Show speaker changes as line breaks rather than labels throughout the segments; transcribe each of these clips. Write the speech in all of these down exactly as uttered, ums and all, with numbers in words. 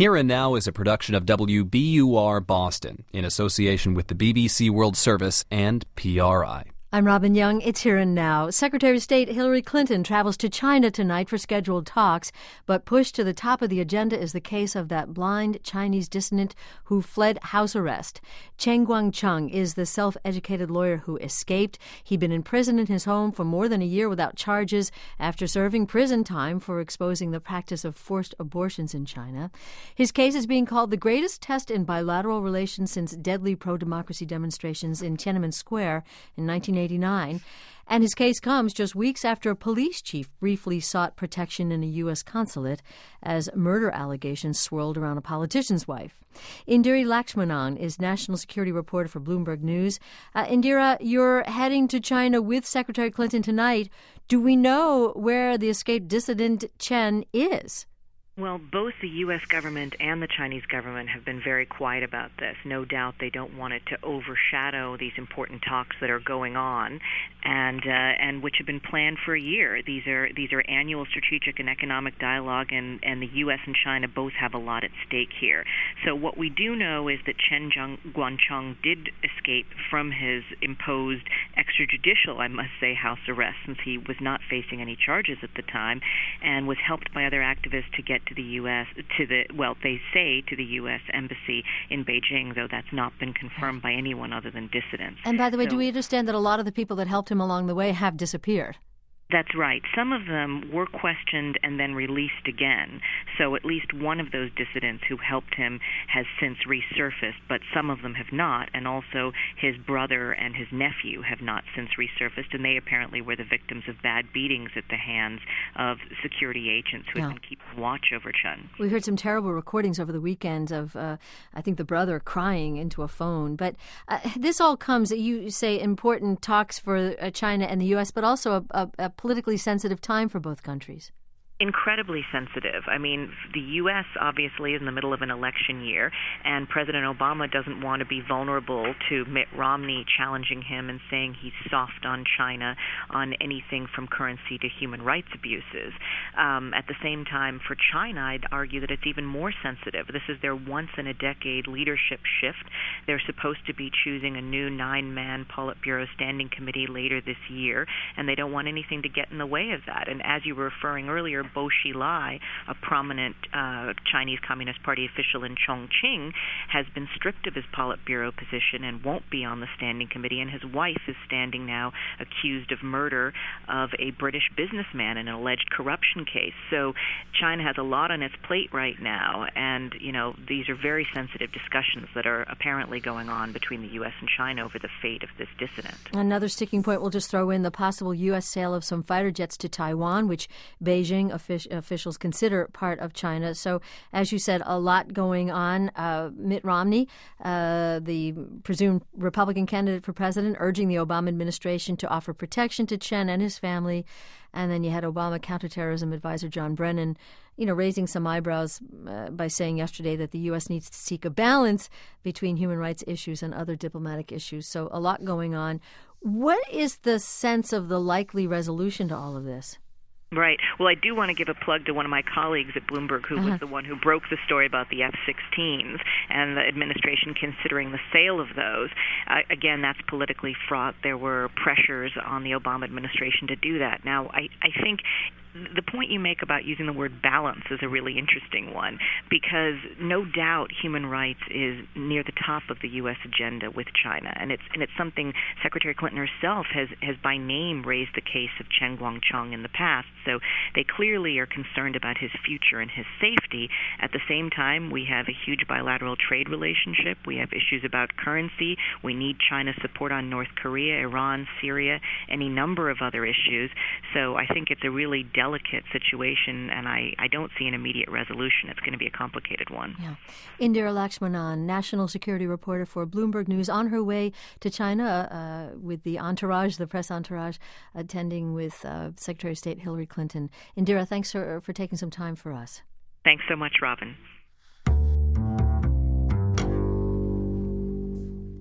Here and Now is a production of W B U R Boston in association with the B B C World Service and P R I.
I'm Robin Young. It's Here and Now. Secretary of State Hillary Clinton travels to China tonight for scheduled talks, but pushed to the top of the agenda is the case of that blind Chinese dissident who fled house arrest. Chen Guangcheng is the self-educated lawyer who escaped. He'd been in prison in his home for more than a year without charges after serving prison time for exposing the practice of forced abortions in China. His case is being called the greatest test in bilateral relations since deadly pro-democracy demonstrations in Tiananmen Square in nineteen eighty-nine, and his case comes just weeks after a police chief briefly sought protection in a U S consulate as murder allegations swirled around a politician's wife. Indira Lakshmanan is national security reporter for Bloomberg News. Uh, Indira, you're heading to China with Secretary Clinton tonight. Do we know where the escaped dissident Chen is?
Well, both the U S government and the Chinese government have been very quiet about this. No doubt they don't want it to overshadow these important talks that are going on and uh, and which have been planned for a year. These are these are annual strategic and economic dialogue, and, and the U S and China both have a lot at stake here. So what we do know is that Chen Guangcheng did escape from his imposed extrajudicial, I must say, house arrest, since he was not facing any charges at the time, and was helped by other activists to get to the U S, to the, well, they say to the U S embassy in Beijing, though that's not been confirmed by anyone other than dissidents.
And by the way,
so,
do we understand that a lot of the people that helped him along the way have disappeared?
That's right. Some of them were questioned and then released again. So at least one of those dissidents who helped him has since resurfaced, but some of them have not. And also his brother and his nephew have not since resurfaced, and they apparently were the victims of bad beatings at the hands of security agents who
yeah.
had been keeping watch over Chen.
We heard some terrible recordings over the weekend of, uh, I think, the brother crying into a phone. But uh, this all comes, you say, important talks for uh, China and the U S, but also a, a, a politically sensitive time for both countries.
Incredibly sensitive. I mean, the U S obviously is in the middle of an election year, and President Obama doesn't want to be vulnerable to Mitt Romney challenging him and saying he's soft on China on anything from currency to human rights abuses. Um, at the same time, for China, I'd argue that it's even more sensitive. This is their once-in-a-decade leadership shift. They're supposed to be choosing a new nine-man Politburo standing committee later this year, and they don't want anything to get in the way of that. And as you were referring earlier, Bo Xilai, a prominent uh, Chinese Communist Party official in Chongqing, has been stripped of his Politburo position and won't be on the standing committee, and his wife is standing now accused of murder of a British businessman in an alleged corruption case. So China has a lot on its plate right now, and, you know, these are very sensitive discussions that are apparently going on between the U S and China over the fate of this dissident.
Another sticking point, we'll just throw in the possible U S sale of some fighter jets to Taiwan, which Beijing officials consider part of China. So, as you said, a lot going on. Uh, Mitt Romney, uh, the presumed Republican candidate for president, urging the Obama administration to offer protection to Chen and his family. And then you had Obama counterterrorism advisor John Brennan, you know, raising some eyebrows uh, by saying yesterday that the U S needs to seek a balance between human rights issues and other diplomatic issues. So a lot going on. What is the sense of the likely resolution to all of this?
Right. Well, I do want to give a plug to one of my colleagues at Bloomberg, who uh-huh. was the one who broke the story about the F sixteens and the administration considering the sale of those. Uh, again, that's politically fraught. There were pressures on the Obama administration to do that. Now, I, I think the point you make about using the word balance is a really interesting one, because no doubt human rights is near the top of the U S agenda with China, and it's and it's something Secretary Clinton herself has, has by name raised the case of Chen Guangcheng in the past. So they clearly are concerned about his future and his safety. At the same time, we have a huge bilateral trade relationship. We have issues about currency. We need China's support on North Korea, Iran, Syria, any number of other issues. So I think it's a really delicate situation, and I, I don't see an immediate resolution. It's going to be a complicated one.
Yeah. Indira Lakshmanan, national security reporter for Bloomberg News, on her way to China uh, with the entourage, the press entourage, attending with uh, Secretary of State Hillary Clinton. Indira, thanks for, for taking some time for us.
Thanks so much, Robin.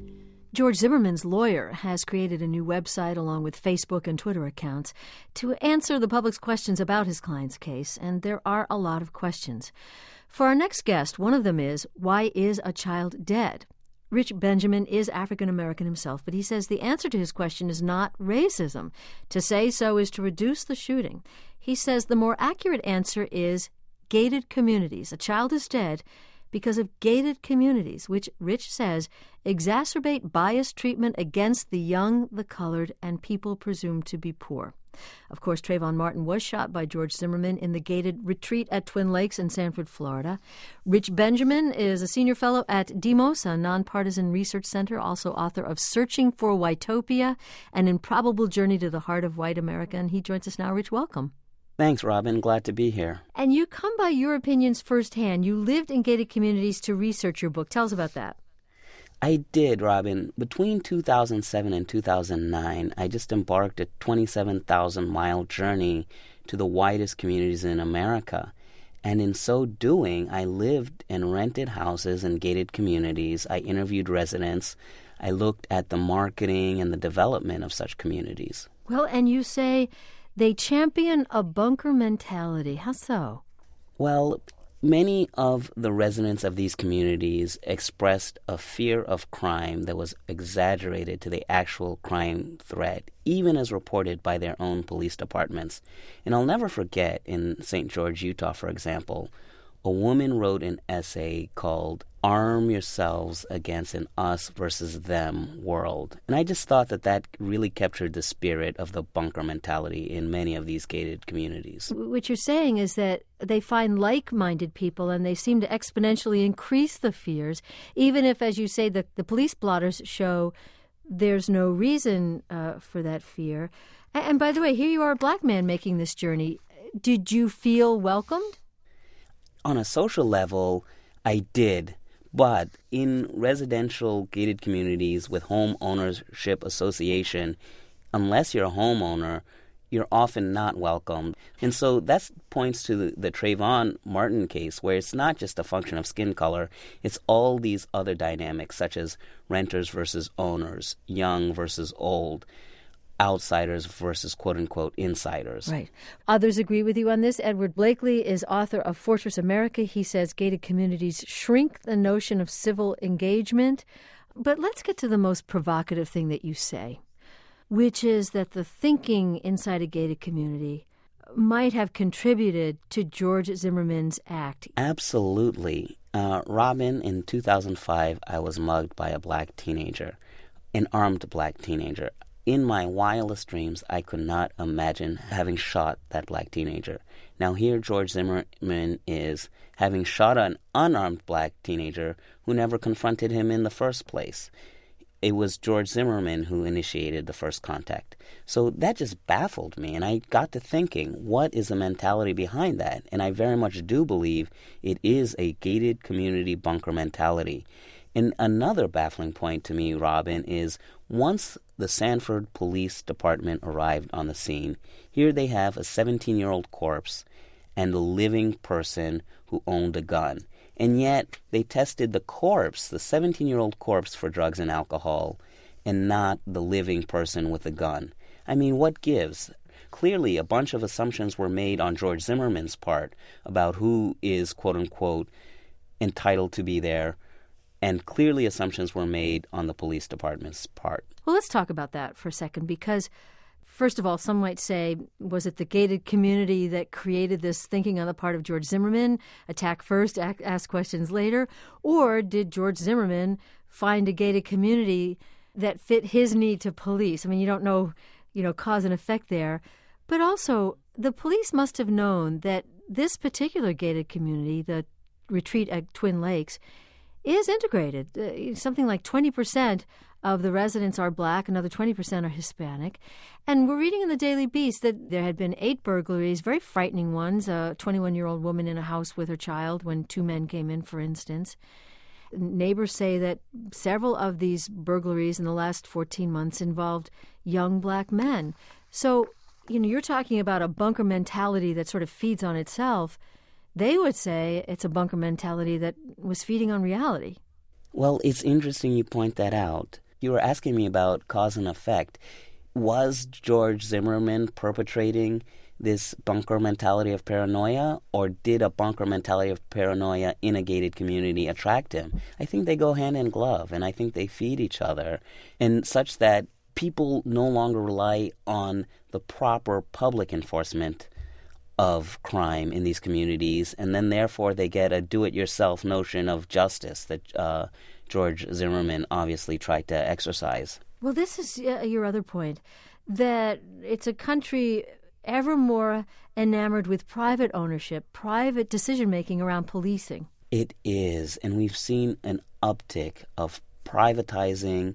George Zimmerman's lawyer has created a new website along with Facebook and Twitter accounts to answer the public's questions about his client's case, and there are a lot of questions. For our next guest, one of them is, why is a child dead? Rich Benjamin is African-American himself, but he says the answer to his question is not racism. To say so is to reduce the shooting. He says the more accurate answer is gated communities. A child is dead because of gated communities, which, Rich says, exacerbate biased treatment against the young, the colored, and people presumed to be poor. Of course, Trayvon Martin was shot by George Zimmerman in the gated retreat at Twin Lakes in Sanford, Florida. Rich Benjamin is a senior fellow at Demos, a nonpartisan research center, also author of Searching for Whitopia, An Improbable Journey to the Heart of White America. And he joins us now. Rich, welcome.
Thanks, Robin. Glad to be here.
And you come by your opinions firsthand. You lived in gated communities to research your book. Tell us about that.
I did, Robin. Between two thousand seven and two thousand nine, I just embarked a twenty-seven thousand mile journey to the whitest communities in America. And in so doing, I lived and rented houses in gated communities. I interviewed residents. I looked at the marketing and the development of such communities.
Well, and you say they champion a bunker mentality. How so?
Well, many of the residents of these communities expressed a fear of crime that was exaggerated to the actual crime threat, even as reported by their own police departments. And I'll never forget, in Saint George, Utah, for example, a woman wrote an essay called Arm Yourselves Against an Us versus Them World. And I just thought that that really captured the spirit of the bunker mentality in many of these gated communities.
What you're saying is that they find like-minded people and they seem to exponentially increase the fears, even if, as you say, the, the police blotters show there's no reason uh, for that fear. And, and by the way, here you are, a black man making this journey. Did you feel welcomed?
On a social level, I did. But in residential gated communities with home ownership association, unless you're a homeowner, you're often not welcomed. And so that points to the, the Trayvon Martin case, where it's not just a function of skin color, it's all these other dynamics, such as renters versus owners, young versus old, outsiders versus quote-unquote insiders.
Right. Others agree with you on this. Edward Blakely is author of Fortress America. He says gated communities shrink the notion of civil engagement. But let's get to the most provocative thing that you say, which is that the thinking inside a gated community might have contributed to George Zimmerman's act.
Absolutely. Uh, Robin, in two thousand five, I was mugged by a black teenager, an armed black teenager. In my wildest dreams, I could not imagine having shot that black teenager. Now here George Zimmerman is, having shot an unarmed black teenager who never confronted him in the first place. It was George Zimmerman who initiated the first contact. So that just baffled me, and I got to thinking, what is the mentality behind that? And I very much do believe it is a gated community bunker mentality. And another baffling point to me, Robin, is once the Sanford Police Department arrived on the scene, here they have a seventeen-year-old corpse and a living person who owned a gun. And yet they tested the corpse, the seventeen-year-old corpse, for drugs and alcohol, and not the living person with a gun. I mean, what gives? Clearly, a bunch of assumptions were made on George Zimmerman's part about who is, quote-unquote, entitled to be there, and clearly assumptions were made on the police department's part.
Well, let's talk about that for a second, because first of all, some might say, was it the gated community that created this thinking on the part of George Zimmerman, attack first, ask questions later? Or did George Zimmerman find a gated community that fit his need to police? I mean, you don't know, you know, cause and effect there. But also, the police must have known that this particular gated community, the retreat at Twin Lakes, is integrated. Uh, something like twenty percent of the residents are black, another twenty percent are Hispanic. And we're reading in the Daily Beast that there had been eight burglaries, very frightening ones, a twenty-one-year-old woman in a house with her child when two men came in, for instance. Neighbors say that several of these burglaries in the last fourteen months involved young black men. So, you know, you're talking about a bunker mentality that sort of feeds on itself. They would say it's a bunker mentality that was feeding on reality.
Well, it's interesting you point that out. You were asking me about cause and effect. Was George Zimmerman perpetrating this bunker mentality of paranoia, or did a bunker mentality of paranoia in a gated community attract him? I think they go hand in glove, and I think they feed each other, and such that people no longer rely on the proper public enforcement of crime in these communities, and then therefore they get a do-it-yourself notion of justice that uh, George Zimmerman obviously tried to exercise.
Well, this is uh, your other point, that it's a country ever more enamored with private ownership, private decision-making around policing.
It is, and we've seen an uptick of privatizing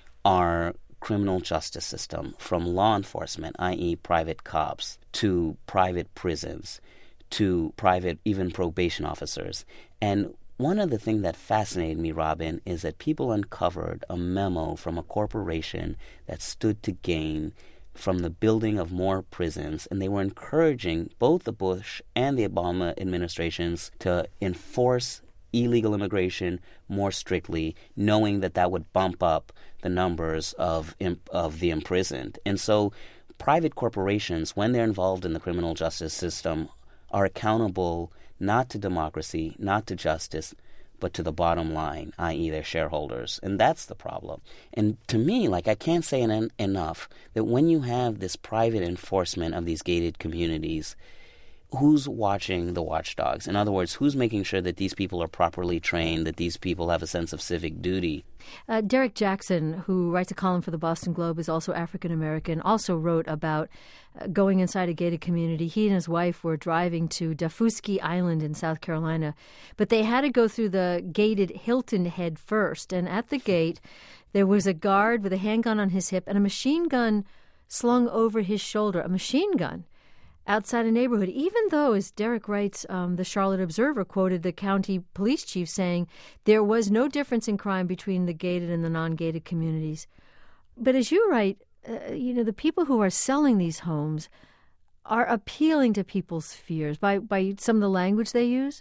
our criminal justice system, from law enforcement, that is private cops, to private prisons, to private even probation officers. And one of the things that fascinated me, Robin, is that people uncovered a memo from a corporation that stood to gain from the building of more prisons, and they were encouraging both the Bush and the Obama administrations to enforce illegal immigration more strictly, knowing that that would bump up the numbers of of the imprisoned. And so private corporations, when they're involved in the criminal justice system, are accountable not to democracy, not to justice, but to the bottom line, that is their shareholders. And that's the problem. And to me, like, I can't say en- enough that when you have this private enforcement of these gated communities, who's watching the watchdogs? In other words, who's making sure that these people are properly trained, that these people have a sense of civic duty?
Uh, Derek Jackson, who writes a column for the Boston Globe, is also African-American, also wrote about uh, going inside a gated community. He and his wife were driving to Dafuski Island in South Carolina, but they had to go through the gated Hilton Head first. And at the gate, there was a guard with a handgun on his hip and a machine gun slung over his shoulder, a machine gun, outside a neighborhood, even though, as Derek writes, um, the Charlotte Observer quoted the county police chief saying there was no difference in crime between the gated and the non-gated communities. But as you write, uh, you know, the people who are selling these homes are appealing to people's fears by, by some of the language they use?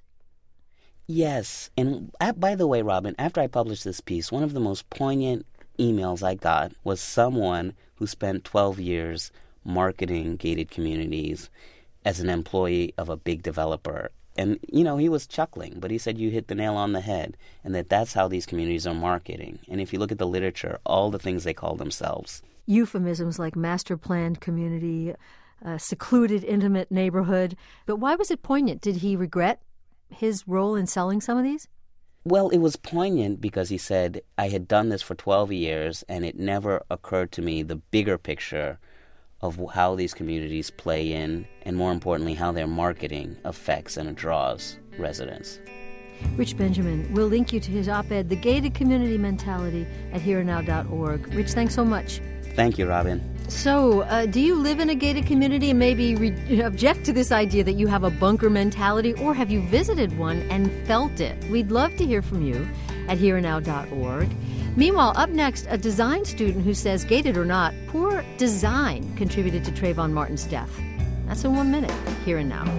Yes. And uh, by the way, Robin, after I published this piece, one of the most poignant emails I got was someone who spent twelve years marketing gated communities as an employee of a big developer. And, you know, he was chuckling, but he said you hit the nail on the head, and that that's how these communities are marketing. And if you look at the literature, all the things they call themselves.
Euphemisms like master-planned community, uh, secluded, intimate neighborhood. But why was it poignant? Did he regret his role in selling some of these?
Well, it was poignant because he said, I had done this for twelve years, and it never occurred to me the bigger picture of how these communities play in, and more importantly, how their marketing affects and draws residents.
Rich Benjamin will link you to his op-ed, The Gated Community Mentality, at here and now dot org. Rich, thanks so much.
Thank you, Robin.
So, uh, do you live in a gated community and maybe re- object to this idea that you have a bunker mentality, or have you visited one and felt it? We'd love to hear from you at here and now dot org. Meanwhile, up next, a design student who says, gated or not, poor design contributed to Trayvon Martin's death. That's in one minute, Here and Now.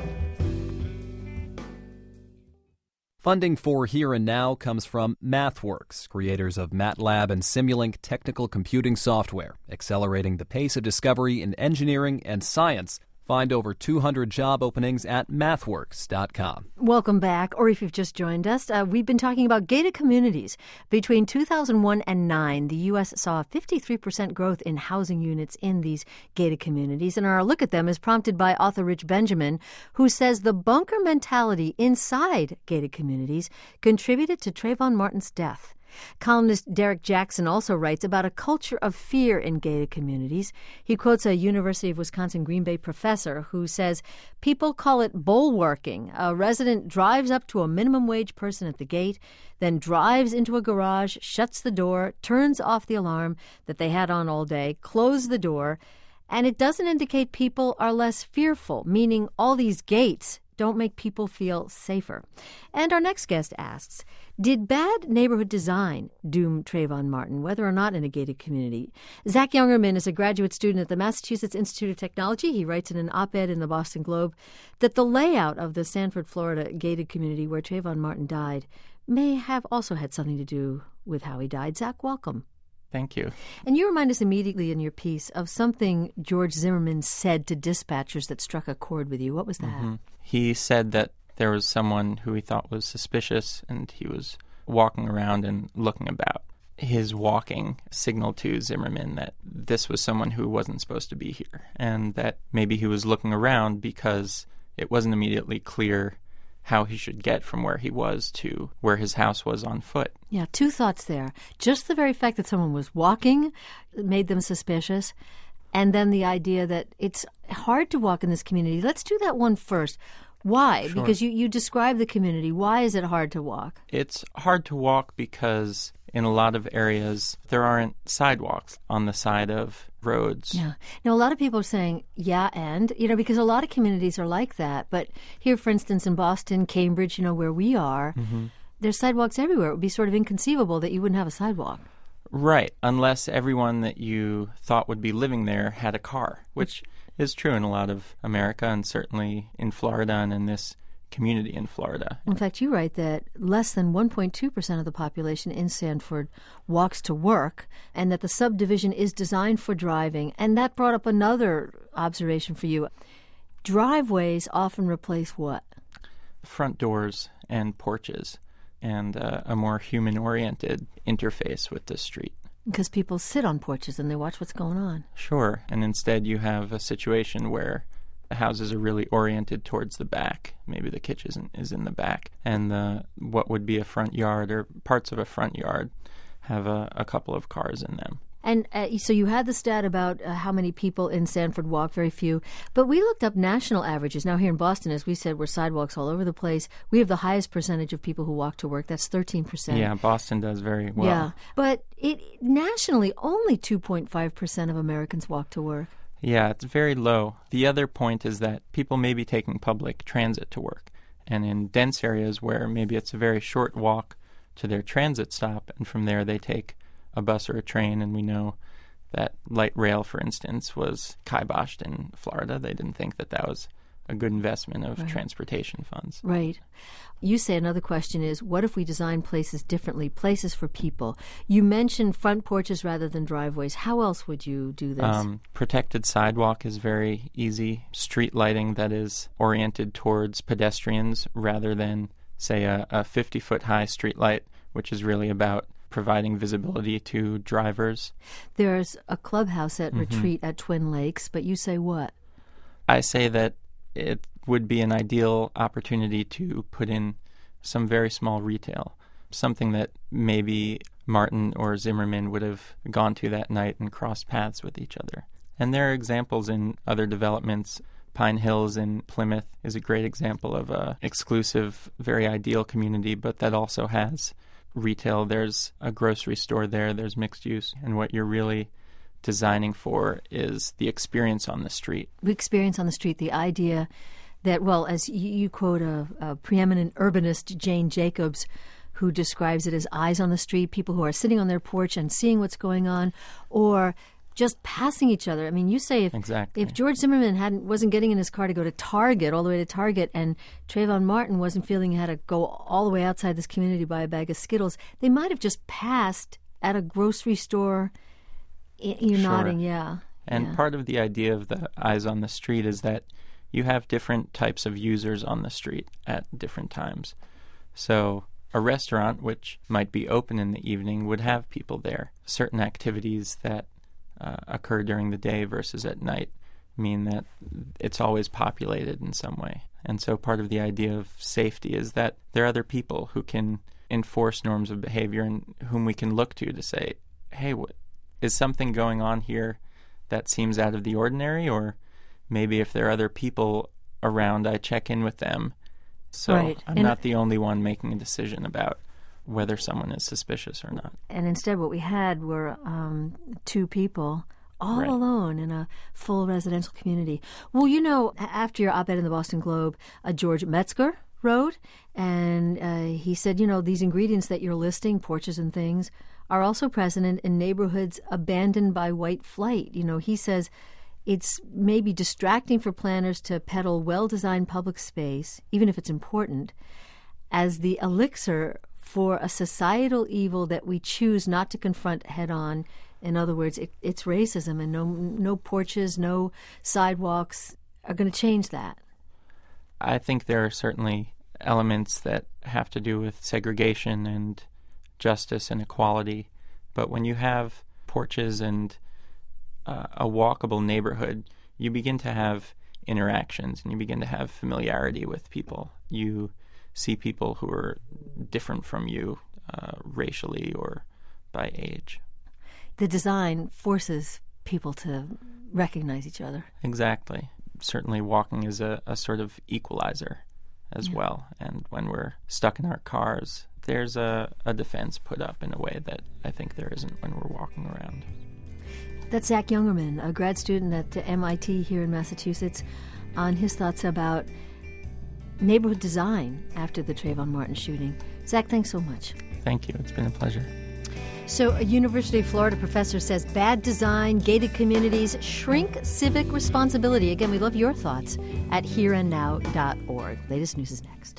Funding for Here and Now comes from MathWorks, creators of MATLAB and Simulink technical computing software, accelerating the pace of discovery in engineering and science. Find over two hundred job openings at mathworks dot com.
Welcome back, or if you've just joined us, uh, we've been talking about gated communities. Between two thousand one and nine, the U S saw a fifty-three percent growth in housing units in these gated communities. And our look at them is prompted by author Rich Benjamin, who says the bunker mentality inside gated communities contributed to Trayvon Martin's death. Columnist Derek Jackson also writes about a culture of fear in gated communities. He quotes a University of Wisconsin Green Bay professor who says people call it bulwarking. A resident drives up to a minimum wage person at the gate, then drives into a garage, shuts the door, turns off the alarm that they had on all day, closes the door, and it doesn't indicate people are less fearful, meaning all these gates don't make people feel safer. And our next guest asks, did bad neighborhood design doom Trayvon Martin, whether or not in a gated community? Zach Youngerman is a graduate student at the Massachusetts Institute of Technology. He writes in an op-ed in the Boston Globe that the layout of the Sanford, Florida gated community where Trayvon Martin died may have also had something to do with how he died. Zach, welcome.
Thank you.
And you remind us immediately in your piece of something George Zimmerman said to dispatchers that struck a chord with you. What was that?
Mm-hmm. He said that there was someone who he thought was suspicious, and he was walking around and looking about. His walking signaled to Zimmerman that this was someone who wasn't supposed to be here, and that maybe he was looking around because it wasn't immediately clear how he should get from where he was to where his house was on foot.
Yeah, two thoughts there. Just the very fact that someone was walking made them suspicious, and then the idea that it's hard to walk in this community. Let's do that one first. Why?
Sure.
Because you, you describe the community. Why is it hard to walk?
It's hard to walk because in a lot of areas there aren't sidewalks on the side of roads.
Yeah. Now, a lot of people are saying, yeah, and, you know, because a lot of communities are like that. But here, for instance, in Boston, Cambridge, you know, where we are, mm-hmm. there's sidewalks everywhere. It would be sort of inconceivable that you wouldn't have a sidewalk.
Right, unless everyone that you thought would be living there had a car, which is true in a lot of America and certainly in Florida and in this community in Florida.
In fact, you write that less than one point two percent of the population in Sanford walks to work, and that the subdivision is designed for driving. And that brought up another observation for you. Driveways often replace what?
Front doors and porches, and uh, a more human-oriented interface with the street.
Because people sit on porches and they watch what's going on.
Sure, and instead you have a situation where the houses are really oriented towards the back. Maybe the kitchen is in, is in the back, and the what would be a front yard or parts of a front yard have a, a couple of cars in them.
And uh, so you had the stat about uh, how many people in Sanford walk, very few. But we looked up national averages. Now here in Boston, as we said, we're sidewalks all over the place. We have the highest percentage of people who walk to work. That's thirteen percent.
Yeah, Boston does very well.
Yeah, but it nationally, only two point five percent of Americans walk to work.
Yeah, it's very low. The other point is that people may be taking public transit to work. And in dense areas where maybe it's a very short walk to their transit stop, and from there they take a bus or a train, and we know that light rail, for instance, was kiboshed in Florida. They didn't think that that was a good investment of right. transportation funds.
Right. You say another question is, what if we design places differently, places for people? You mentioned front porches rather than driveways. How else would you do this?
Um, protected sidewalk is very easy. Street lighting that is oriented towards pedestrians rather than, say, a, a fifty-foot high street light, which is really about providing visibility to drivers.
There's a clubhouse at
mm-hmm.
Retreat at Twin Lakes, but you say what?
I say that it would be an ideal opportunity to put in some very small retail, something that maybe Martin or Zimmerman would have gone to that night and crossed paths with each other. And there are examples in other developments. Pine Hills in Plymouth is a great example of a exclusive, very ideal community, but that also has retail. There's a grocery store there, there's mixed use, and what you're really designing for is the experience on the street.
The experience on the street, the idea that, well, as you, you quote a, a preeminent urbanist, Jane Jacobs, who describes it as eyes on the street, people who are sitting on their porch and seeing what's going on, or just passing each other. I mean, you say if
exactly.
if George Zimmerman hadn't wasn't getting in his car to go to Target, all the way to Target, and Trayvon Martin wasn't feeling he had to go all the way outside this community to buy a bag of Skittles, they might have just passed at a grocery store. You're
sure.
nodding, yeah.
And
yeah.
part of the idea of the eyes on the street is that you have different types of users on the street at different times. So a restaurant, which might be open in the evening, would have people there. Certain activities that uh, occur during the day versus at night mean that it's always populated in some way. And so part of the idea of safety is that there are other people who can enforce norms of behavior and whom we can look to to say, hey, what, is something going on here that seems out of the ordinary? Or maybe if there are other people around, I check in with them. So
right.
I'm
and
not the only one making a decision about whether someone is suspicious or not.
And instead what we had were um, two people all
right.
alone in a full residential community. Well, you know, after your op-ed in the Boston Globe, uh, George Metzger wrote, and uh, he said, you know, these ingredients that you're listing, porches and things, are also present in neighborhoods abandoned by white flight. You know, he says it's maybe distracting for planners to peddle well-designed public space, even if it's important, as the elixir for a societal evil that we choose not to confront head on. In other words, it, it's racism, and no no porches, no sidewalks are going to change that.
I think there are certainly elements that have to do with segregation and justice and equality. But when you have porches and uh, a walkable neighborhood, you begin to have interactions and you begin to have familiarity with people. You see people who are different from you uh, racially or by age.
The design forces people to recognize each other.
Exactly. Certainly walking is a, a sort of equalizer as yeah. well. And when we're stuck in our cars, there's a, a defense put up in a way that I think there isn't when we're walking around.
That's Zach Youngerman, a grad student at M I T here in Massachusetts, on his thoughts about neighborhood design after the Trayvon Martin shooting. Zach, thanks so much.
Thank you. It's been a pleasure.
So a University of Florida professor says bad design, gated communities shrink civic responsibility. Again, we love your thoughts at here and now dot org. Latest news is next.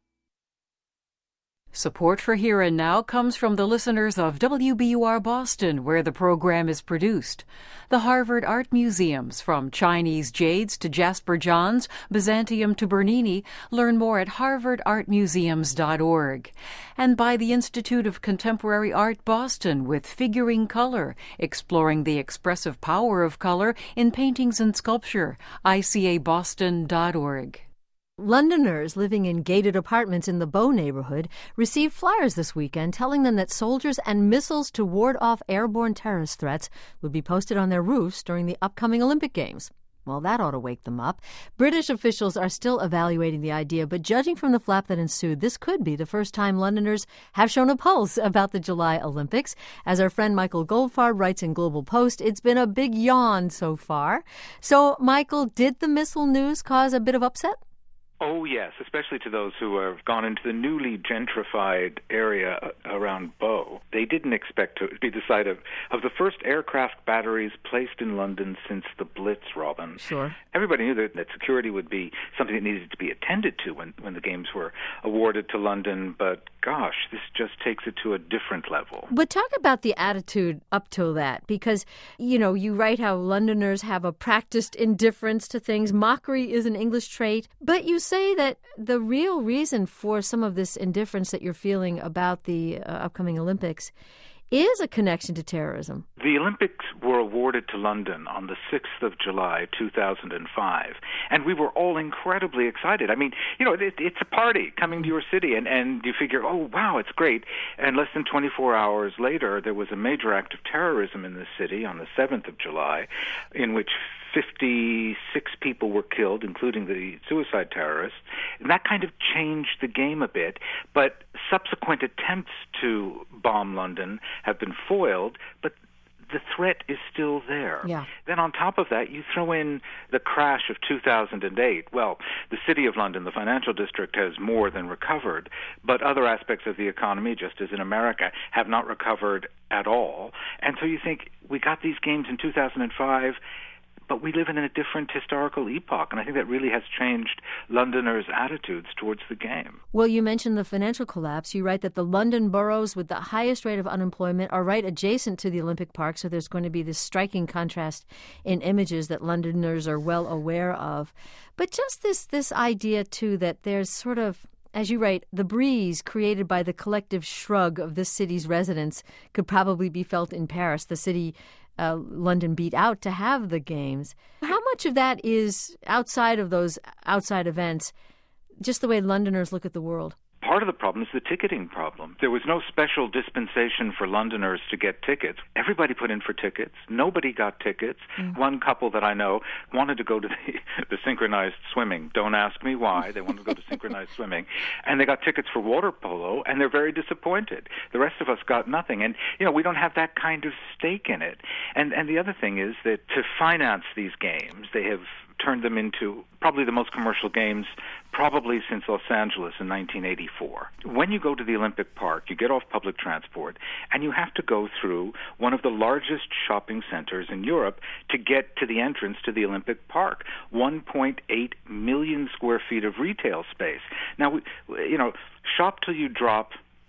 Support for Here and Now comes from the listeners of W B U R Boston, where the program is produced. The Harvard Art Museums, from Chinese jades to Jasper Johns, Byzantium to Bernini. Learn more at harvard art museums dot org. And by the Institute of Contemporary Art Boston with Figuring Color, exploring the expressive power of color in paintings and sculpture. I C A boston dot org.
Londoners living in gated apartments in the Bow neighborhood received flyers this weekend telling them that soldiers and missiles to ward off airborne terrorist threats would be posted on their roofs during the upcoming Olympic Games. Well, that ought to wake them up. British officials are still evaluating the idea, but judging from the flap that ensued, this could be the first time Londoners have shown a pulse about the July Olympics. As our friend Michael Goldfarb writes in Global Post, it's been a big yawn so far. So, Michael, did the missile news cause a bit of upset?
Oh, yes, especially to those who have gone into the newly gentrified area around Bow. They didn't expect to be the site of, of the first aircraft batteries placed in London since the Blitz, Robin.
Sure.
Everybody knew that, that security would be something that needed to be attended to when, when the games were awarded to London, but gosh, this just takes it to a different level.
But talk about the attitude up till that, because, you know, you write how Londoners have a practiced indifference to things. Mockery is an English trait, but you say that the real reason for some of this indifference that you're feeling about the uh, upcoming Olympics is a connection to terrorism.
The Olympics were awarded to London on the sixth of July, two thousand five, and we were all incredibly excited. I mean, you know, it, it's a party coming to your city, and, and you figure, oh, wow, it's great. And less than twenty-four hours later, there was a major act of terrorism in the city on the seventh of July, in which fifty-six people were killed, including the suicide terrorists. And that kind of changed the game a bit. But subsequent attempts to bomb London have been foiled, but the threat is still there.
Yeah.
Then on top of that, you throw in the crash of two thousand eight. Well, the City of London, the financial district, has more than recovered, but other aspects of the economy, just as in America, have not recovered at all. And so you think, we got these games in two thousand five, but we live in a different historical epoch, and I think that really has changed Londoners' attitudes towards the game.
Well, you mentioned the financial collapse. You write that the London boroughs with the highest rate of unemployment are right adjacent to the Olympic Park, so there's going to be this striking contrast in images that Londoners are well aware of. But just this, this idea, too, that there's sort of, as you write, the breeze created by the collective shrug of this city's residents could probably be felt in Paris, the city Uh, London beat out to have the games. How much of that is outside of those outside events, just the way Londoners look at the world?
Part of the problem is the ticketing problem. There was no special dispensation for Londoners to get tickets. Everybody put in for tickets. Nobody got tickets. Mm. One couple that I know wanted to go to the, the synchronized swimming. Don't ask me why. They wanted to go to synchronized swimming. And they got tickets for water polo, and they're very disappointed. The rest of us got nothing. And, you know, we don't have that kind of stake in it. And, and the other thing is that to finance these games, they have turned them into probably the most commercial games probably since Los Angeles in nineteen eighty-four. When you go to the Olympic Park, you get off public transport, and you have to go through one of the largest shopping centers in Europe to get to the entrance to the Olympic Park. one point eight million square feet of retail space. Now, you know, shop till you drop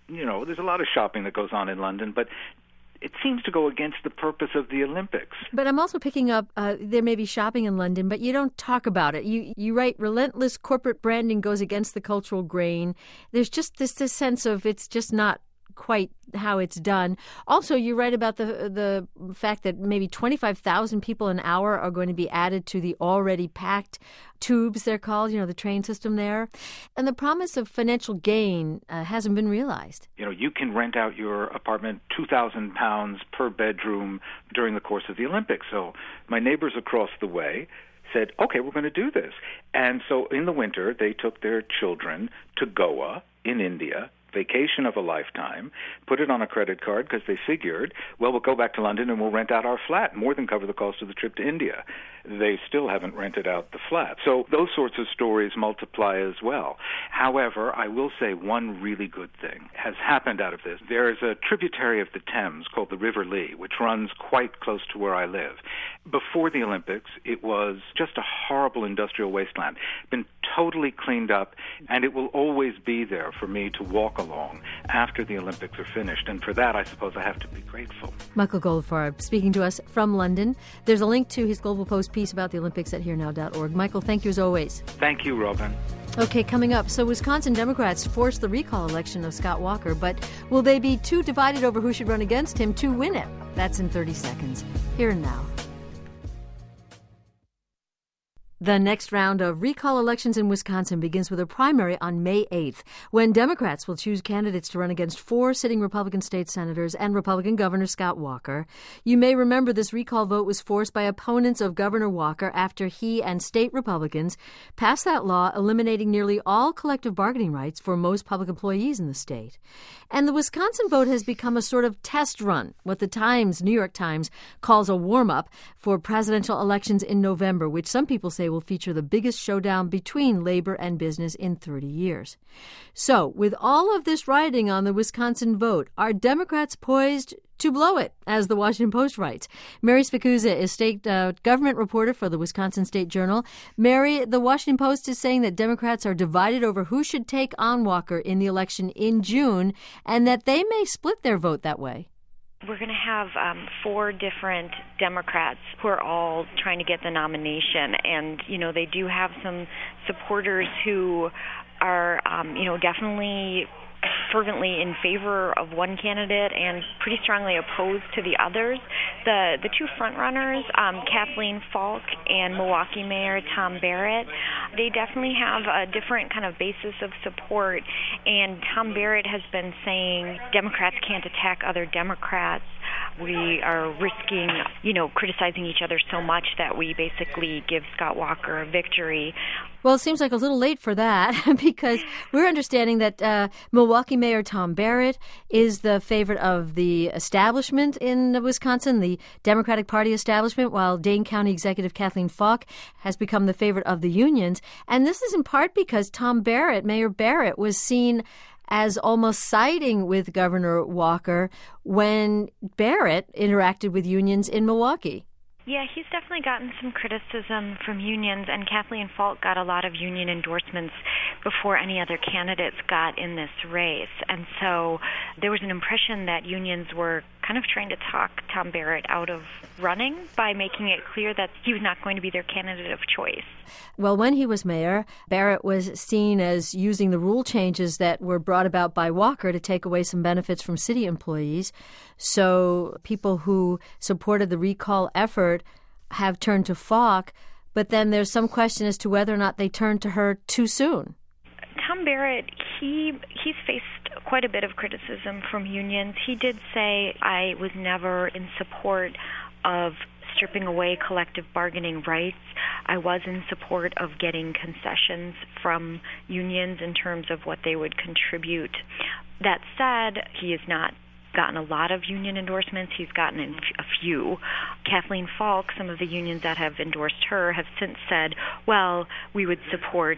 you know, there's a lot of shopping that goes on in London, but it seems to go against the purpose of the Olympics.
But I'm also picking up, uh, there may be shopping in London, but you don't talk about it. You you write, relentless corporate branding goes against the cultural grain. There's just this, this sense of it's just not quite how it's done. Also, you write about the the fact that maybe twenty-five thousand people an hour are going to be added to the already packed tubes, they're called, you know, the train system there. And the promise of financial gain uh, hasn't been realized.
You know, you can rent out your apartment two thousand pounds per bedroom during the course of the Olympics. So my neighbors across the way said, okay, we're going to do this. And so in the winter, they took their children to Goa in India, vacation of a lifetime, put it on a credit card because they figured, well, we'll go back to London and we'll rent out our flat, more than cover the cost of the trip to India. They still haven't rented out the flat. So those sorts of stories multiply as well. However, I will say one really good thing has happened out of this. There is a tributary of the Thames called the River Lee, which runs quite close to where I live. Before the Olympics, it was just a horrible industrial wasteland. Been totally cleaned up, and it will always be there for me to walk along after the Olympics are finished. And for that, I suppose I have to be grateful.
Michael Goldfarb speaking to us from London. There's a link to his Global Post piece about the Olympics at here now dot org. Michael, thank you as always.
Thank you, Robin.
Okay, coming up, so Wisconsin Democrats forced the recall election of Scott Walker, but will they be too divided over who should run against him to win it? That's in thirty seconds. Here and now. The next round of recall elections in Wisconsin begins with a primary on May eighth, when Democrats will choose candidates to run against four sitting Republican state senators and Republican Governor Scott Walker. You may remember this recall vote was forced by opponents of Governor Walker after he and state Republicans passed that law eliminating nearly all collective bargaining rights for most public employees in the state. And the Wisconsin vote has become a sort of test run, what the Times, New York Times, calls a warm-up for presidential elections in November, which some people say will feature the biggest showdown between labor and business in thirty years. So, with all of this riding on the Wisconsin vote, are Democrats poised to blow it, as the Washington Post writes? Mary Spicuzza is state uh, government reporter for the Wisconsin State Journal. Mary, the Washington Post is saying that Democrats are divided over who should take on Walker in the election in June, and that they may split their vote that way.
We're going to have um, four different Democrats who are all trying to get the nomination. And, you know, they do have some supporters who are, um, you know, definitely fervently in favor of one candidate and pretty strongly opposed to the others. The the two frontrunners, um, Kathleen Falk and Milwaukee Mayor Tom Barrett, they definitely have a different kind of basis of support. And Tom Barrett has been saying Democrats can't attack other Democrats. We are risking, you know, criticizing each other so much that we basically give Scott Walker a victory.
Well, it seems like a little late for that because we're understanding that uh, Milwaukee Mayor Tom Barrett is the favorite of the establishment in Wisconsin, the Democratic Party establishment, while Dane County Executive Kathleen Falk has become the favorite of the unions. And this is in part because Tom Barrett, Mayor Barrett, was seen as almost siding with Governor Walker when Barrett interacted with unions in Milwaukee.
Yeah, he's definitely gotten some criticism from unions, and Kathleen Falk got a lot of union endorsements before any other candidates got in this race. And so there was an impression that unions were kind of trying to talk Tom Barrett out of running by making it clear that he was not going to be their candidate of choice.
Well, when he was mayor, Barrett was seen as using the rule changes that were brought about by Walker to take away some benefits from city employees. So people who supported the recall effort have turned to Falk, but then there's some question as to whether or not they turned to her too soon.
Tom Barrett, he he's faced quite a bit of criticism from unions. He did say, I was never in support of stripping away collective bargaining rights. I was in support of getting concessions from unions in terms of what they would contribute. That said, he has not gotten a lot of union endorsements. He's gotten a few. Kathleen Falk, some of the unions that have endorsed her, have since said, well, we would support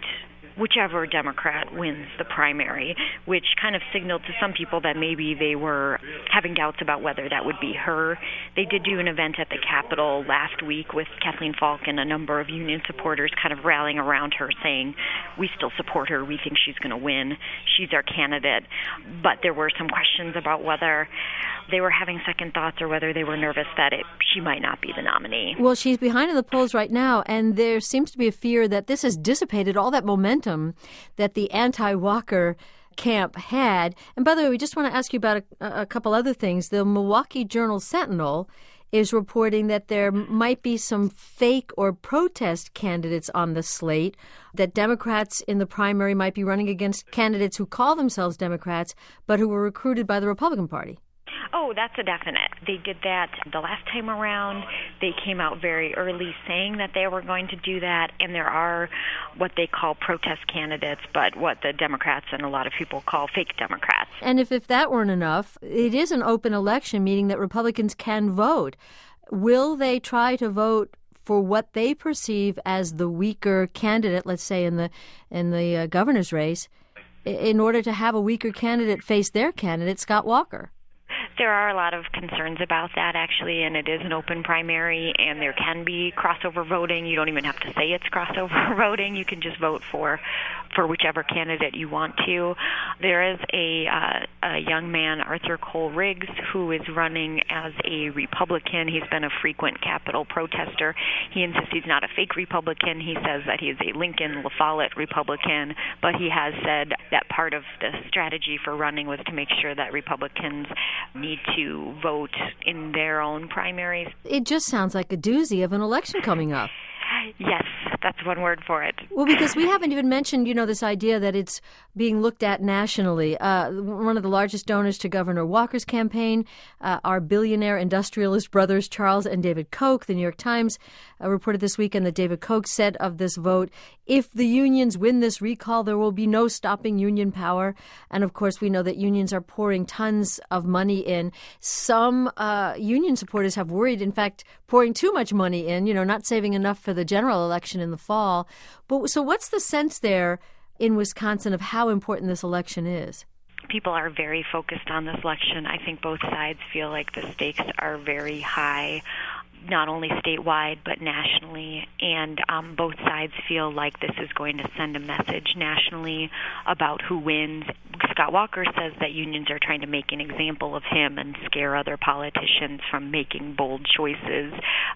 whichever Democrat wins the primary, which kind of signaled to some people that maybe they were having doubts about whether that would be her. They did do an event at the Capitol last week with Kathleen Falk and a number of union supporters kind of rallying around her, saying, we still support her, we think she's going to win, she's our candidate. But there were some questions about whether they were having second thoughts or whether they were nervous that it, she might not be the nominee.
Well, she's behind in the polls right now, and there seems to be a fear that this has dissipated all that momentum that the anti-Walker camp had. And by the way, we just want to ask you about a, a couple other things. The Milwaukee Journal-Sentinel is reporting that there might be some fake or protest candidates on the slate, that Democrats in the primary might be running against candidates who call themselves Democrats but who were recruited by the Republican Party.
Oh, that's a definite. They did that the last time around. They came out very early saying that they were going to do that, and there are what they call protest candidates, but what the Democrats and a lot of people call fake Democrats.
And if, if that weren't enough, it is an open election, meaning that Republicans can vote. Will they try to vote for what they perceive as the weaker candidate, let's say in the in the uh, governor's race, in order to have a weaker candidate face their candidate, Scott Walker?
There are a lot of concerns about that, actually, and it is an open primary, and there can be crossover voting. You don't even have to say it's crossover voting. You can just vote for for whichever candidate you want to. There is a, uh, a young man, Arthur Cole Riggs, who is running as a Republican. He's been a frequent Capitol protester. He insists he's not a fake Republican. He says that he is a Lincoln La Follette Republican, but he has said that part of the strategy for running was to make sure that Republicans need to vote in their own primaries.
It just sounds like a doozy of an election coming up.
Yes, that's one word for it.
Well, because we haven't even mentioned, you know, this idea that it's being looked at nationally. Uh, one of the largest donors to Governor Walker's campaign uh, are billionaire industrialist brothers Charles and David Koch. The New York Times uh, reported this weekend that David Koch said of this vote, if the unions win this recall, there will be no stopping union power. And, of course, we know that unions are pouring tons of money in. Some uh, union supporters have worried, in fact, pouring too much money in, you know, not saving enough for the general election in the fall. But so what's the sense there in Wisconsin of how important this election is?
People are very focused on this election. I think both sides feel like the stakes are very high, not only statewide but nationally, and um, both sides feel like this is going to send a message nationally about who wins. Scott Walker says that unions are trying to make an example of him and scare other politicians from making bold choices.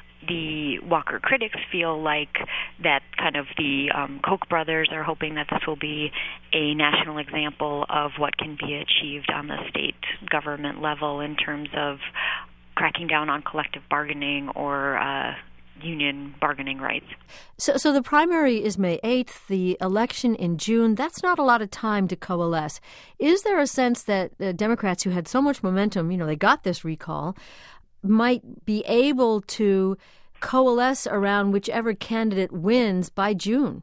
The Walker critics feel like that kind of the um, Koch brothers are hoping that this will be a national example of what can be achieved on the state government level in terms of cracking down on collective bargaining or uh, union bargaining rights.
So, so the primary is May eighth, the election in June. That's not a lot of time to coalesce. Is there a sense that uh, Democrats who had so much momentum, you know, they got this recall, might be able to coalesce around whichever candidate wins by June?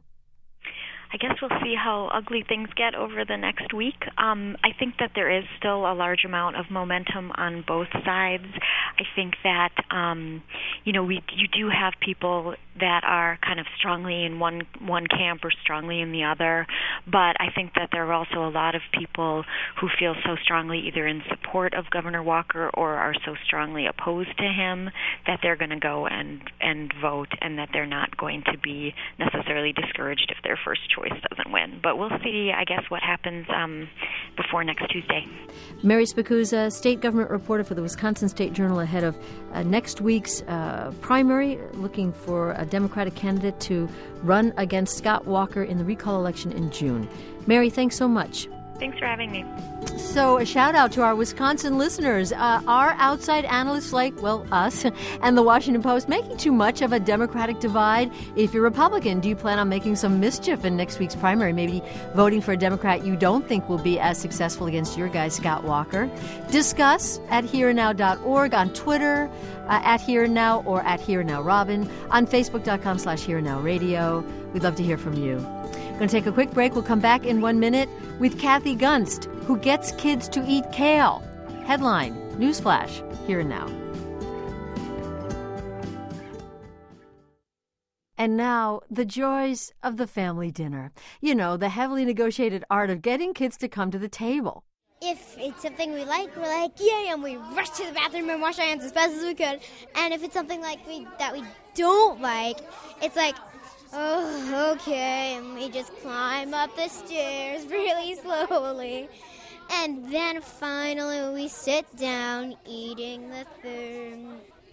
I guess we'll see how ugly things get over the next week. Um, I think that there is still a large amount of momentum on both sides. I think that, um, you know, we you do have people that are kind of strongly in one one camp or strongly in the other, but I think that there are also a lot of people who feel so strongly either in support of Governor Walker or are so strongly opposed to him that they're going to go and, and vote, and that they're not going to be necessarily discouraged if their first choice doesn't win. But we'll see, I guess, what happens um, before next Tuesday.
Mary Spicuzza, state government reporter for the Wisconsin State Journal, ahead of uh, next week's uh, primary, looking for a Democratic candidate to run against Scott Walker in the recall election in June. Mary, thanks so much.
Thanks for having me.
So a shout out to our Wisconsin listeners. Uh, are outside analysts like, well, us and the Washington Post making too much of a Democratic divide? If you're Republican, do you plan on making some mischief in next week's primary, maybe voting for a Democrat you don't think will be as successful against your guy, Scott Walker? Discuss at here and now dot org, on Twitter, uh, at Here and Now, or at Here and Now Robin, on Facebook.com slash Here and Now Radio. We'd love to hear from you. Going to take a quick break. We'll come back in one minute with Kathy Gunst, who gets kids to eat kale. Headline, newsflash, Here and Now. And now, the joys of the family dinner. You know, the heavily negotiated art of getting kids to come to the table.
If it's something we like, we're like, yay, and we rush to the bathroom and wash our hands as fast as we could. And if it's something like we that we don't like, it's like, oh, okay, and we just climb up the stairs really slowly. And then finally we sit down eating the food.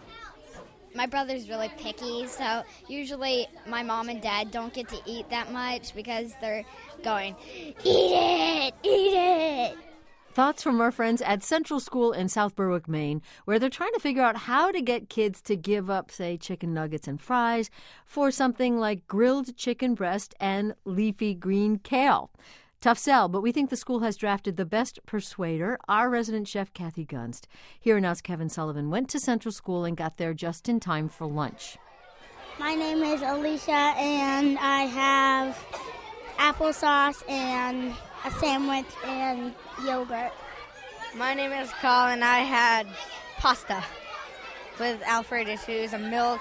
My brother's really picky, so usually my mom and dad don't get to eat that much because they're going, eat it, eat it.
Thoughts from our friends at Central School in South Berwick, Maine, where they're trying to figure out how to get kids to give up, say, chicken nuggets and fries for something like grilled chicken breast and leafy green kale. Tough sell, but we think the school has drafted the best persuader, our resident chef, Kathy Gunst. Here now's Kevin Sullivan went to Central School and got there just in time for lunch.
My name is Alicia, and I have applesauce and a sandwich and yogurt.
My name is Colin. I had pasta with Alfredo cheese and milk,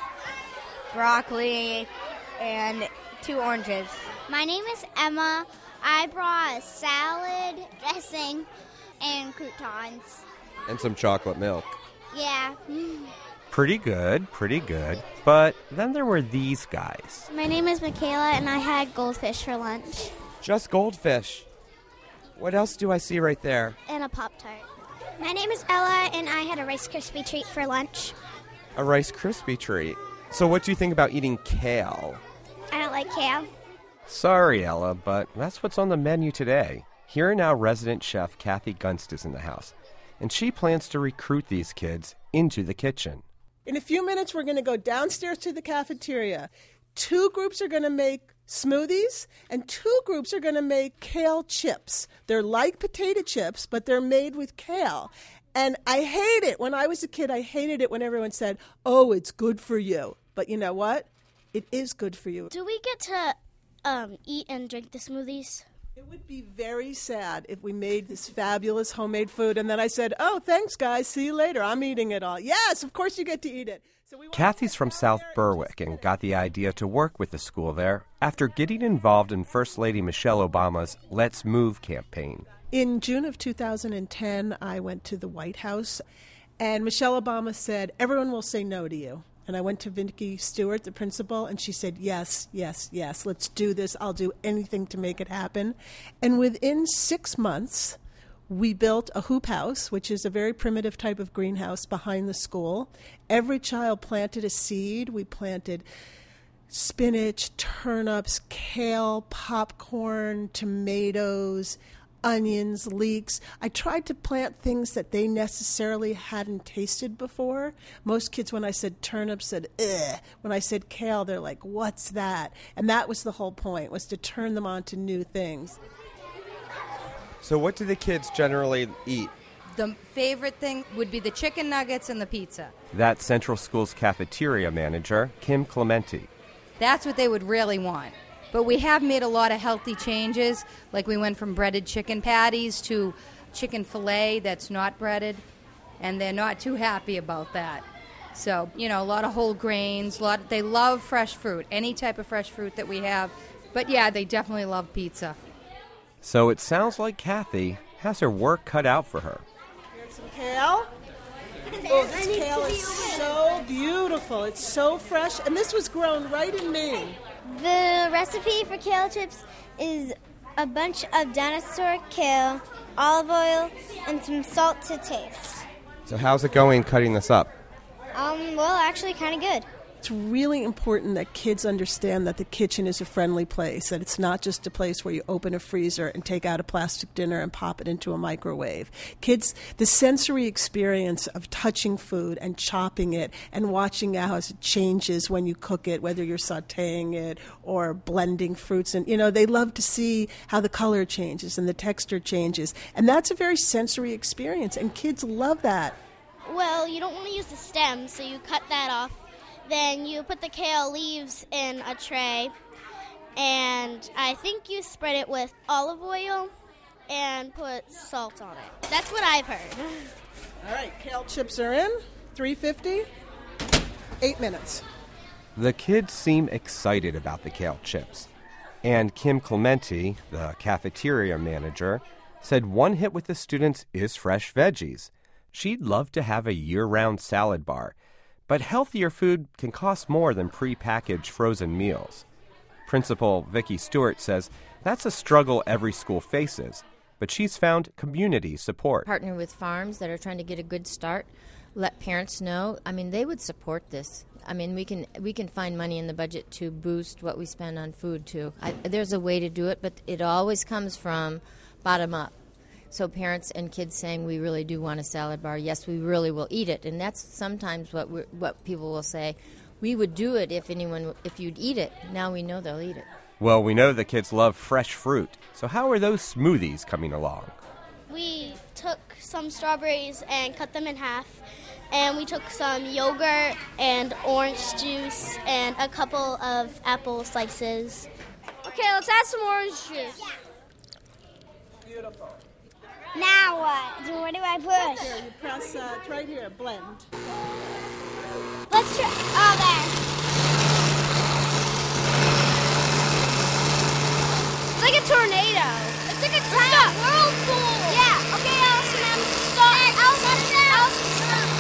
broccoli, and two oranges.
My name is Emma. I brought a salad, dressing, and croutons.
And some chocolate milk.
Yeah.
Pretty good, pretty good. But then there were these guys.
My name is Michaela, and I had goldfish for lunch.
Just goldfish. What else do I see right there?
And a Pop-Tart. My name is Ella, and I had a Rice Krispie treat for lunch.
A Rice Krispie treat. So what do you think about eating kale?
I don't like kale.
Sorry, Ella, but that's what's on the menu today. Here now resident chef Kathy Gunst is in the house, and she plans to recruit these kids into the kitchen.
In a few minutes, we're going to go downstairs to the cafeteria. Two groups are going to make smoothies, and two groups are going to make kale chips. They're like potato chips, but they're made with kale. And I hate it. When I was a kid, I hated it when everyone said, oh, it's good for you. But you know what? It is good for you.
Do we get to um, eat and drink the smoothies?
It would be very sad if we made this fabulous homemade food and then I said, oh, thanks, guys. See you later. I'm eating it all. Yes, of course you get to eat it. So we
Kathy's from South Berwick and got the idea to work with the school there after getting involved in First Lady Michelle Obama's Let's Move campaign.
In June of two thousand ten, I went to the White House, and Michelle Obama said, everyone will say no to you. And I went to Vicky Stewart, the principal, and she said, yes, yes, yes, let's do this. I'll do anything to make it happen. And within six months, we built a hoop house, which is a very primitive type of greenhouse behind the school. Every child planted a seed. We planted spinach, turnips, kale, popcorn, tomatoes, onions, leeks. I tried to plant things that they necessarily hadn't tasted before. Most kids, when I said turnip, said, ugh. When I said kale, they're like, what's that? And that was the whole point, was to turn them on to new things.
So what do the kids generally eat?
The favorite thing would be the chicken nuggets and the pizza.
That's Central School's cafeteria manager, Kim Clementi.
That's what they would really want. But we have made a lot of healthy changes, like we went from breaded chicken patties to chicken fillet that's not breaded, and they're not too happy about that. So, you know, a lot of whole grains, a lot. They love fresh fruit, any type of fresh fruit that we have. But, yeah, they definitely love pizza.
So it sounds like Kathy has her work cut out for her.
Here's some kale. Oh, this kale is so beautiful. It's so fresh. And this was grown right in Maine.
The recipe for kale chips is a bunch of dinosaur kale, olive oil, and some salt to taste.
So how's it going cutting this up?
Um, well, actually kind of good.
It's really important that kids understand that the kitchen is a friendly place, that it's not just a place where you open a freezer and take out a plastic dinner and pop it into a microwave. Kids, the sensory experience of touching food and chopping it and watching how it changes when you cook it, whether you're sautéing it or blending fruits, and you know, they love to see how the color changes and the texture changes. And that's a very sensory experience, and kids love that.
Well, you don't want to use the stem, so you cut that off. Then you put the kale leaves in a tray, and I think you spread it with olive oil and put salt on it. That's what I've heard.
All right, kale chips are in. three fifty. Eight minutes.
The kids seem excited about the kale chips. And Kim Clementi, the cafeteria manager, said one hit with the students is fresh veggies. She'd love to have a year-round salad bar, but healthier food can cost more than prepackaged frozen meals. Principal Vicki Stewart says that's a struggle every school faces, but she's found community support.
Partner with farms that are trying to get a good start, let parents know. I mean, they would support this. I mean, we can we can find money in the budget to boost what we spend on food, too. I, there's a way to do it, but it always comes from bottom up. So parents and kids saying, we really do want a salad bar. Yes, we really will eat it. And that's sometimes what we're, what people will say. We would do it if anyone, if you'd eat it. Now we know they'll eat it.
Well, we know the kids love fresh fruit. So how are those smoothies coming along?
We took some strawberries and cut them in half. And we took some yogurt and orange juice and a couple of apple slices. Okay, let's add some orange juice.
Beautiful.
Now what? So what do I push?
Here, you press, uh, it's right here, blend.
Let's try. Oh, there. It's like a tornado. It's like a giant whirlpool. Yeah. Okay, Allison, I'm stop. Allison, Allison, stop.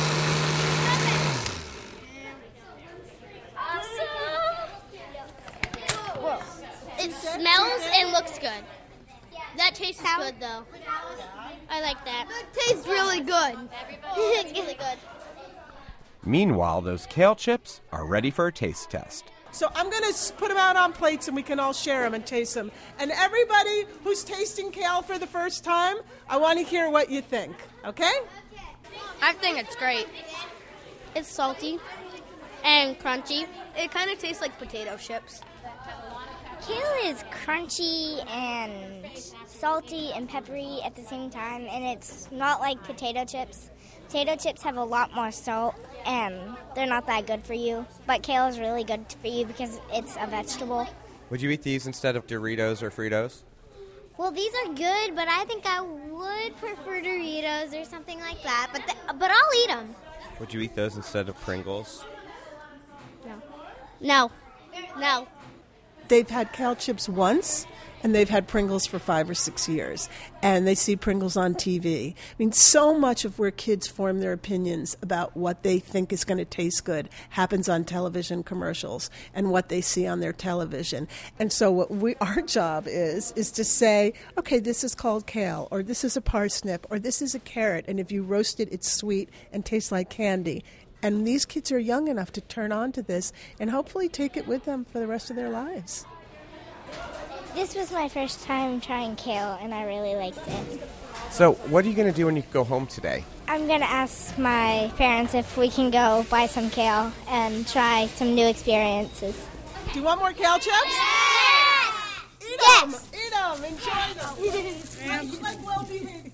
Awesome. It smells and looks good. That tastes good, though. I like that. It tastes really good. It's really good.
Meanwhile, those kale chips are ready for a taste test.
So I'm going to put them out on plates and we can all share them and taste them. And everybody who's tasting kale for the first time, I want to hear what you think, okay?
I think it's great. It's salty and crunchy. It kind of tastes like potato chips.
Kale is crunchy and salty and peppery at the same time, and it's not like potato chips. Potato chips have a lot more salt, and they're not that good for you. But kale is really good for you because it's a vegetable.
Would you eat these instead of Doritos or Fritos?
Well, these are good, but I think I would prefer Doritos or something like that. But the, but I'll eat them.
Would you eat those instead of Pringles?
No. No. No.
They've had kale chips once, and they've had Pringles for five or six years, and they see Pringles on T V. I mean, so much of where kids form their opinions about what they think is going to taste good happens on television commercials and what they see on their television. And so what we, our job is, is to say, okay, this is called kale, or this is a parsnip, or this is a carrot, and if you roast it, it's sweet and tastes like candy. And these kids are young enough to turn on to this and hopefully take it with them for the rest of their lives.
This was my first time trying kale, and I really liked it.
So what are you going to do when you go home today?
I'm going to ask my parents if we can go buy some kale and try some new experiences.
Do you want more kale chips?
Yes!
Eat
yes!
them! Eat them! Enjoy them! It's like well-behaved.